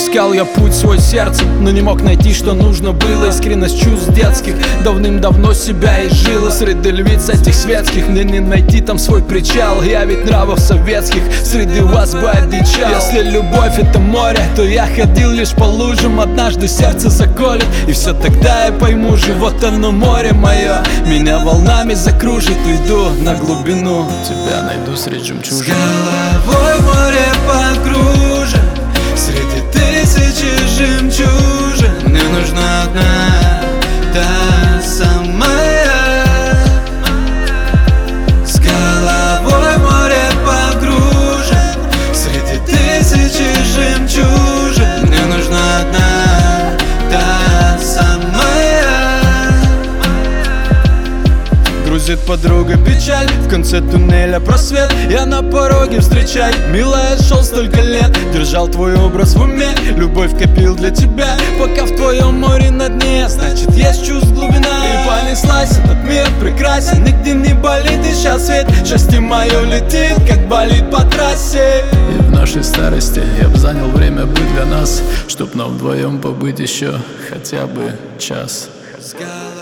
Искал я путь свой сердцем, но не мог найти, что нужно было. Искренность чувств детских давным-давно себя изжила. Среди львиц этих светских мне не найти там свой причал. Я ведь нравов советских среди вас бы одичал. Если любовь это море, то я ходил лишь по лужам. Однажды сердце заколет, и все тогда я пойму же. Вот оно море мое, меня волнами закружит. Уйду на глубину, тебя найду среди жемчужин. С головой в море погружен, среди тысячи жемчужин. Мне нужна одна, та самая. С головой в море погружен, среди тысячи жемчужин. Мне нужна одна, та самая. Грузит подруга печаль, в конце туннеля просвет. Я на пороге встречай, милая, шел столько лет. Держал твой образ в уме, любовь копил для тебя. Пока в твоем море на дне, значит есть чувств глубина. И понеслась, этот мир прекрасен, нигде не болит, и сейчас свет. Счастье мое летит, как болит по трассе. И в нашей старости я б занял время быть для нас, чтоб нам вдвоем побыть еще хотя бы час. С головой